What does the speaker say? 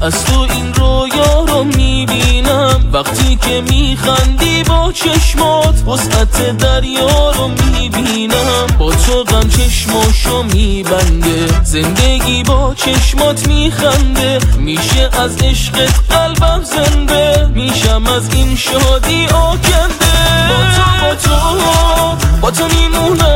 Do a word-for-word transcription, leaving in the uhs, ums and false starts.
از تو این رویا رو میبینم، وقتی که میخندی با چشمات وسعت دریا رو میبینم. با تو غم چشماشو میبنده، زندگی با چشمات میخنده. میشه از عشقت قلبم زنده، میشم از این شادی آکنده. با تو با تو با تو میمونم